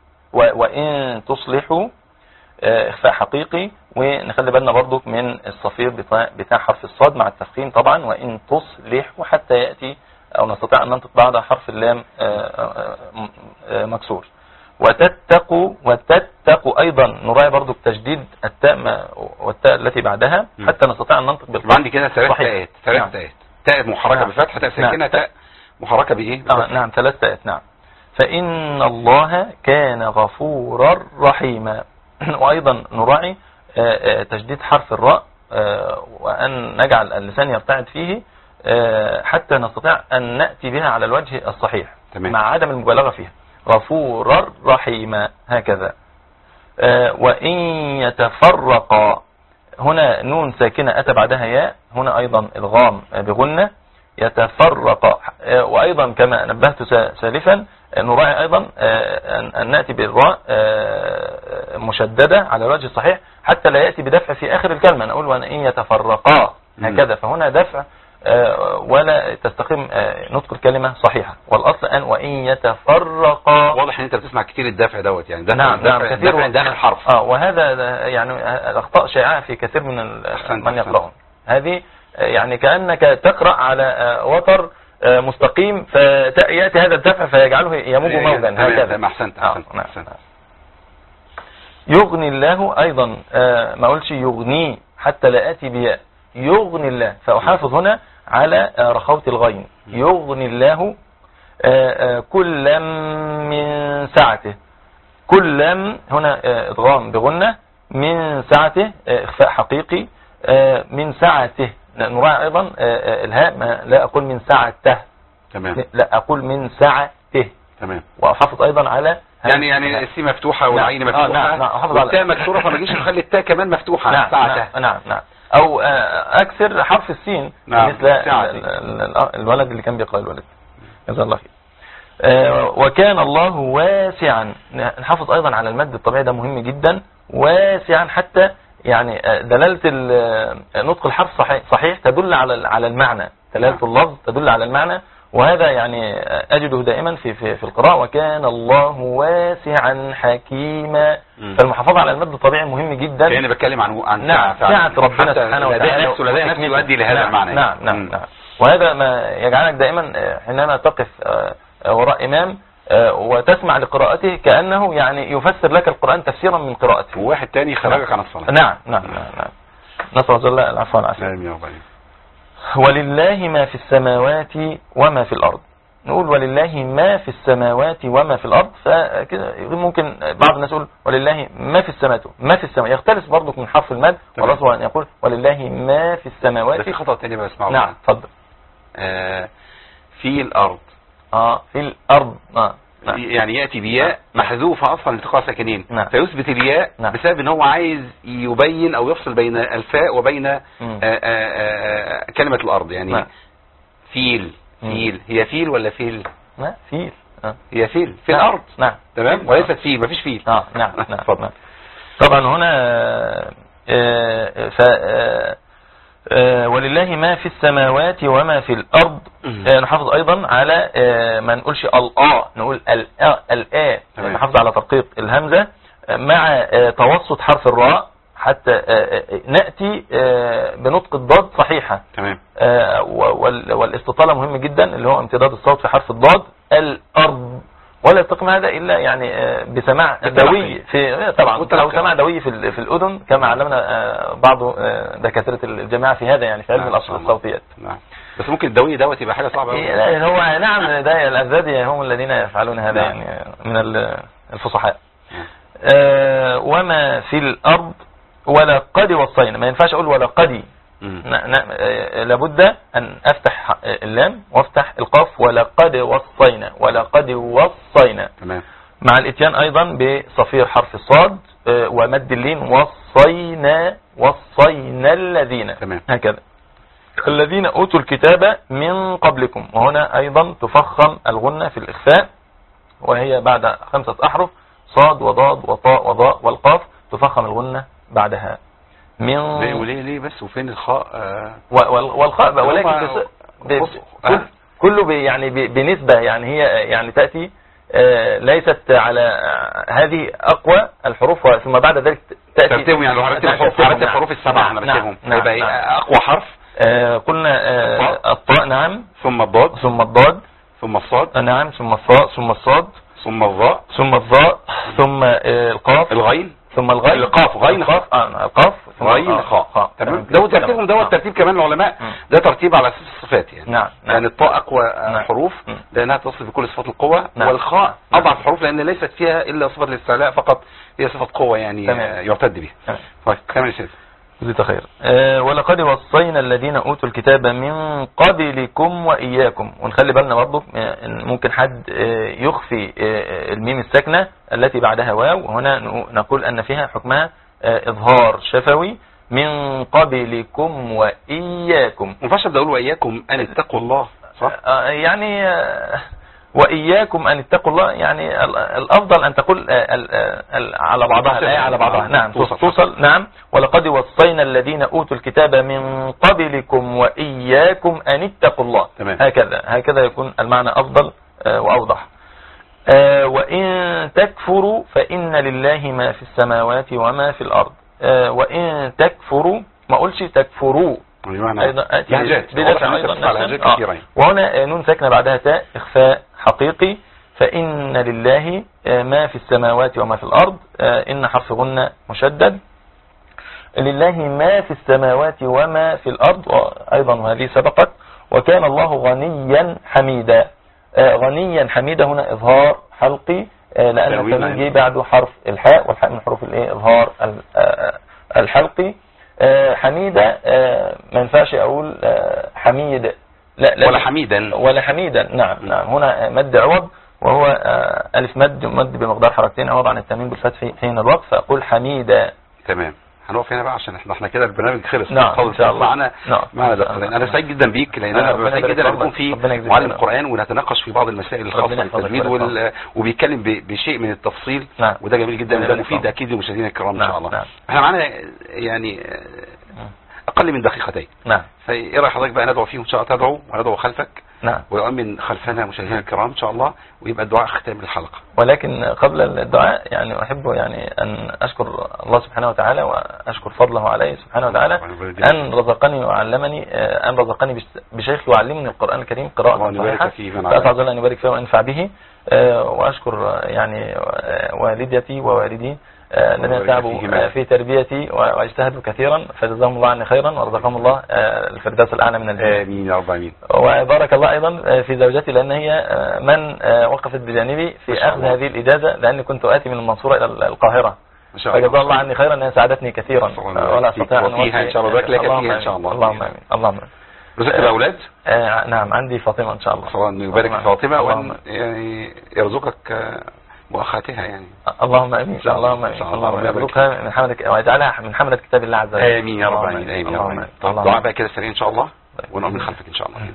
وإن تصلحوا آه إخفاء حقيقي. ونخلي بالنا برضو من الصفير بتاع, بتاع حرف الصاد مع التفخيم طبعا. وإن تصلح وحتى يأتي أو نستطيع أن ننطق بعد حرف اللام مكسور. وتتقوا وتتقوا أيضا نراعي برضو بتجديد التاء والتاء التي بعدها حتى نستطيع أن ننطق بالصحيح. عندي كده ثلاث تاءات. ثلاث تاءات. تاء محركة نعم. بفتح، تاء ساكنة، نعم. تاء محركة بإيه؟ آه نعم، ثلاث تاءات. نعم. فإن الله كان غفورا رحيما. وأيضا نراعي تجديد حرف الراء، وأن نجعل اللسان يرتعد فيه حتى نستطيع أن نأتي بها على الوجه الصحيح. تمام. مع عدم المبالغة فيها. غفورا رحيما هكذا. وإن يتفرقا، هنا نون ساكنة أتى بعدها ياء، هنا أيضا الغام بغنة. يتفرق، وأيضا كما نبهت سالفا نراعي أيضا أن نأتي بالراء مشددة على الوجه الصحيح حتى لا يأتي بدفع في آخر الكلمة. نقول وإن يتفرقا هكذا، فهنا دفع ولا تستقيم نطق الكلمة صحيحة. والأصل أن وإن يتفرقا. واضح أن أنت بتسمع كتير الدفع دوت يعني. دفع نعم دفع نعم كثير دفع داخل حرف. آه وهذا يعني الأخطاء شائعة في كثير من من يقرؤون. هذه يعني كأنك تقرأ على وتر مستقيم فيأتي هذا الدفع فيجعله يموج موجا هكذا. أحسنت أحسنت. يغني الله أيضا، ما أقولش يغني حتى لا آتي بياء، يغني الله، فأحافظ هنا على رخوة الغين. يغني الله كل من سعته. كل هنا ادغام بغنة، من سعته إخفاء حقيقي، من سعته. نراعي أيضا الهاء، ما لا أقول من سعته. تمام. لا أقول من سعته. تمام. وأحافظ أيضا على يعني يعني السي مفتوحة والعين مفتوحة. نعم نعم. والتاء مكسورة، فما نجيش نخلي التاء كمان مفتوحة. نعم سعته. نعم نعم. او اكسر حرف السين نعم. مثل الولد اللي كان بيقرأ الولد. جزا الله خير. وكان الله واسعا. نحافظ ايضا على المد الطبيعي، ده مهم جدا. واسعا حتى يعني دلالة نطق الحرف صحيح, صحيح تدل على على المعنى، دلالة اللفظ تدل على المعنى، وهذا يعني أجده دائما في في في القراءة. وكان الله واسعا حكيما. فالمحافظة على المد الطبيعي مهم جدا. يعني بتكلم عن عن نعم سعة ربنا سبحانه وتعالى نفسه لديه نفسه يؤدي لهذا نعم المعنى. نعم نعم, نعم. وهذا ما يجعلك دائما حينما تقف وراء إمام وتسمع لقراءته كأنه يعني يفسر لك القرآن تفسيرا من قراءته، وواحد تاني يخرجك عن الصلاة. نعم نعم نعم, نعم. نسأل الله العفو والعافية. نعم يا رب. ولله ما في السماوات وما في الأرض. نقول ولله ما في السماوات وما في الأرض، فكده ممكن بعض الناس يقول ولله ما في السماوات ما في السماء، يختلف برضك من حرف المد، ورسول أن يقول ولله ما في السماوات. في خطأ تاني بقى اسمعه. نعم اتفضل. آه في الأرض. اه في الأرض. آه. نعم. يعني يأتي بياء محذوفة أصلا لتقاء ساكنين. نعم. فيثبت الياء نعم. بسبب ان هو عايز يبين او يفصل بين الفاء وبين آآ آآ كلمة الأرض. يعني نعم. فيل فيل هي فيل ولا فيل؟ لا فيل. آه. هي فيل في نعم. الأرض. نعم تمام. وليست فيل، مفيش فيل. اه نعم نعم. اتفضل. طبعا هنا آه ف آه ولله ما في السماوات وما في الأرض. آه نحافظ أيضا على آه ما نقولش الآ، نقول الآ الآ، نحافظ على ترقيق الهمزة مع آه توسط حرف الراء حتى آه نأتي آه بنطق الضاد صحيحة. تمام. آه والاستطالة مهم جدا، اللي هو امتداد الصوت في حرف الضاد. الأرض. ولا يستقيم هذا إلا يعني بسماع دوي في طبعا أو سماع دوي في في الأذن، كما علمنا بعض دكاترة الجامعة في هذا، يعني في علم الأصل الصوتيات. نعم. بس ممكن الدوي دوت يبقى حاجة صعبة. لا هو نعم، ده الأزداد هم الذين يفعلون هذا. نعم. يعني من الفصحاء. آه وما في الأرض ولقد وصينا. ما ينفعش أقول ولقد، لابد أن أفتح اللام وافتح القاف. ولقد وصينا ولقد وصينا. تمام. مع الاتيان أيضا بصفير حرف الصاد ومد اللين. وصينا وصينا الذين. تمام. هكذا الذين أوتوا الكتاب من قبلكم. وهنا أيضا تفخم الغنة في الإخفاء، وهي بعد خمسة أحرف صاد وضاد وطاء وضاء والقاف تفخم الغنة بعدها. من وليه ليه بس وفين الخاء؟ آه والخاء ولكن بس كل كله يعني بنسبة، يعني هي يعني تأتي آه ليست على هذه أقوى الحروف، ثم بعد ذلك تأتي ترتيبهم. يعني لو هرتب الحروف هرتب الحروف السبعة هنرتبهم يبقى نعم. أقوى حرف آه قلنا آه الطاء. نعم. ثم الضاد ثم الضاد ثم الصاد. نعم. ثم الصاد ثم الصاد ثم الظاء ثم الظاء ثم آه القاف الغين ثم الغين القاف غين القاف آه القاف غين خاء. تمام. ده ترتيبهم دوت ترتيب كمان العلماء. ده ترتيب على اساس الصفات يعني. نعم. يعني الطاء اقوى حروف لانها تصل بكل صفات القوة. والخاء اضعف حروف لان ليست فيها الا صفة الاستعلاء فقط، هي صفة قوة يعني يعتد بها. طيب كمل يا شيخ. جزيت خير. أه ولقد وصينا الذين اوتوا الكتاب من قبلكم واياكم. ونخلي بالنا برضه ممكن حد يخفي الميم الساكنه التي بعدها واو، وهنا نقول ان فيها حكمها اظهار شفوي. من قبلكم واياكم. ما ينفعش ابدا اقول واياكم ان اتقوا الله، صح؟ أه يعني أه وإياكم أن اتقوا الله. يعني الأفضل أن تقول على بعضها الآية على بعضها. نعم توصل. نعم. ولقد وصينا الذين أوتوا الكتاب من قبلكم وإياكم أن اتقوا الله. تمام. هكذا هكذا يكون المعنى أفضل وأوضح. وإن تكفروا فإن لله ما في السماوات وما في الأرض. وإن تكفروا ما أقولش تكفروا أيضا لهجات أيضا. وهنا نون ساكنة بعدها تاء إخفاء حقيقي. فإن لله ما في السماوات وما في الأرض. إن حرف غنة مشدد. لله ما في السماوات وما في الأرض أيضا، وهذه سبقت. وكان الله غنيا حميدا. غنيا حميدا هنا إظهار حلقي، لأن التنوين جه بعده حرف الحاء، والحاء من حروف الإيه إظهار الحلقي. حميدة ما ينفعش أقول حميد لا ولا حميدا ولا حميدا. نعم نعم. هنا مد عوض، وهو ألف مد مد بمقدار حركتين عوض عن التنوين بالفتح حين الوقف، فأقول حميدا. تمام. هنقف هنا بقى عشان احنا احنا كده البرنامج خلص. نعم ان شاء الله. معنا نعم. معنا دقيقتين. انا سعيد جدا بيك لان انا ببقى سعيد جدا لما يكون في معلم قرآن ونتناقش في بعض المسائل الخاصه بالتجويد وال... وبيتكلم ب... بشيء من التفصيل. نعم. وده جميل جدا وده مفيد اكيد للمشاهدين الكرام. نعم. ان شاء الله. نعم. احنا معانا يعني اقل من دقيقتين. نعم. فايه راي حضرتك بقى ندعو فيه ان شاء الله تدعو وندعو خلفك. نعم. ويؤمن خلفنا مشاهدينا الكرام ان شاء الله ويبقى الدعاء ختام الحلقه. ولكن قبل الدعاء يعني احب يعني ان اشكر الله سبحانه وتعالى واشكر فضله علي سبحانه وتعالى ان رزقني وعلمني ان رزقني بشيخ يعلمني القرآن الكريم قراءة صحيحة. فأسعد الله ان يبارك فيه وينفع به. واشكر يعني والدتي ووالدي الذين تعبوا في تربيتي واجتهدوا كثيرا فجزاهم الله عني خيرا ورزقهم الله الفردوس الاعلى من الجنة. امين يا رب امين. وبارك الله ايضا في زوجتي لان هي من وقفت بجانبي في اخذ هذه الاجازه لاني كنت اتي من المنصوره الى القاهره. فجزاها الله عني خيرا انها ساعدتني كثيرا ولا استطيع ان وفيها ان شاء الله بارك لك فيها ان شاء الله. اللهم امين. اللهم امين. رزقك الاولاد؟ آه نعم عندي فاطمه ان شاء الله. الله يبارك في فاطمه وان يعني يرزقك مؤخاتها يعني. اللهم امين. اللهم امين. اللهم يرزقها من حملك واجعلها من حملة كتاب الله عز وجل. امين يا رب امين. امين يا رب امين. طب دعاء بقى كده سريع ان شاء الله ونؤمن خلفك ان شاء الله.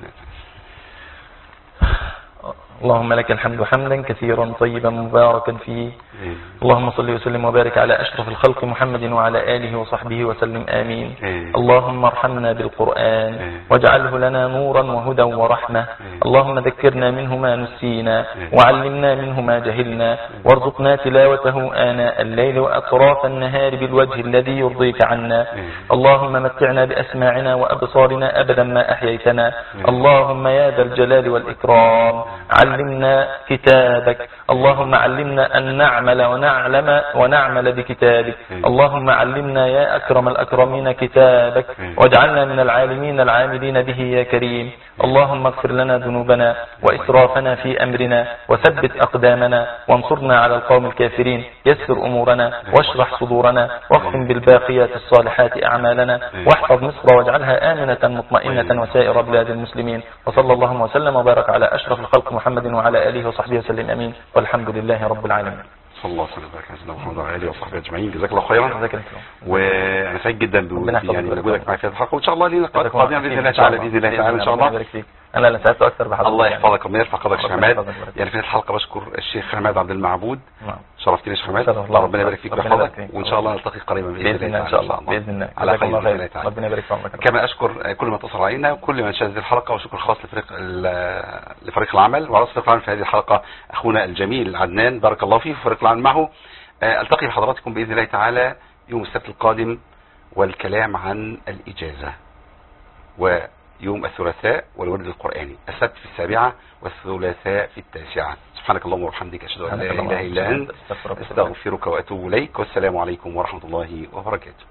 اللهم لك الحمد حمدا كثيرا طيبا مباركا فيه. اللهم صل وسلم وبارك على أشرف الخلق محمد وعلى آله وصحبه وسلم آمين. اللهم ارحمنا بالقرآن واجعله لنا نورا وهدى ورحمة. اللهم ذكرنا منه ما نسينا وعلمنا منه ما جهلنا وارزقنا تلاوته آناء الليل وأطراف النهار بالوجه الذي يرضيك عنا. اللهم متعنا بأسماعنا وأبصارنا أبدا ما أحييتنا. اللهم يا ذا الجلال والإكرام علمنا كتابك. اللهم علمنا أن نعمل ونعلم ونعمل بكتابك. اللهم علمنا يا أكرم الأكرمين كتابك واجعلنا من العالمين العاملين به يا كريم. اللهم اغفر لنا ذنوبنا وإسرافنا في أمرنا وثبت أقدامنا وانصرنا على القوم الكافرين. يسر أمورنا واشرح صدورنا واختم بالباقيات الصالحات أعمالنا واحفظ مصر واجعلها آمنة مطمئنة وسائر بلاد المسلمين. وصلى اللهم وسلم وبارك على أشرف الخلق محمد وعلى آله وصحبه وسلم آمين والحمد لله رب العالمين. صلى الله وسلم وبارك على سيدنا محمد وعلى اله وصحبه اجمعين. جزاك الله خيرا. وانا سعيد جدا بوجودك يعني وجودك معي في هذه الحلقه وان شاء الله لينا لقاءات قادمه باذن الله تعالى. باذن الله تعالى ان شاء الله. انا اللي سعدت اكثر بحضرتك. الله يحفظك ويرفع يرفع قدرك يا شيخ حماد. يعني في الحلقه بشكر الشيخ حماد عبد المعبود. شرفتني يا شيخ حماد. ربنا يبارك فيك ويحفظك وان شاء الله نلتقي قريبا باذن الله ان شاء الله. باذن الله على خير باذن الله تعالى. ربنا يبارك فيك. كما اشكر كل من اتصل علينا وكل من شاهد الحلقه وشكر خاص لفريق لفريق العمل وعلى فريق العمل في هذه الحلقه اخونا الجميل عدنان بارك الله فيه وفريق العمل معه. التقي بحضراتكم باذن الله تعالى يوم السبت القادم والكلام عن الاجازه ويوم الثلاثاء والورد القرآني. السبت في السابعة والثلاثاء في التاسعة. سبحانك اللهم وبحمدك أشهد أن لا إله إلا أنت أستغفرك وأتوب إليك والسلام عليكم ورحمة الله وبركاته.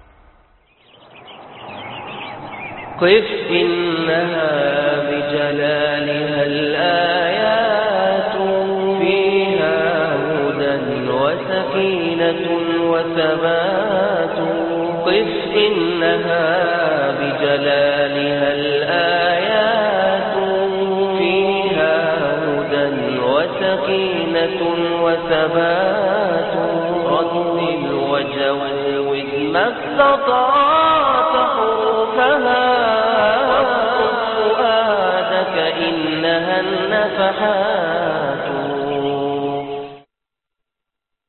قف إنها بجلالها الآيات فيها هدى وسكينة وثبات. قف إنها بجلالها الآيات فيها هدى وسكينة وثبات. رتل وجود ما استطعت حروفها واصف فؤادك إنها النفحات.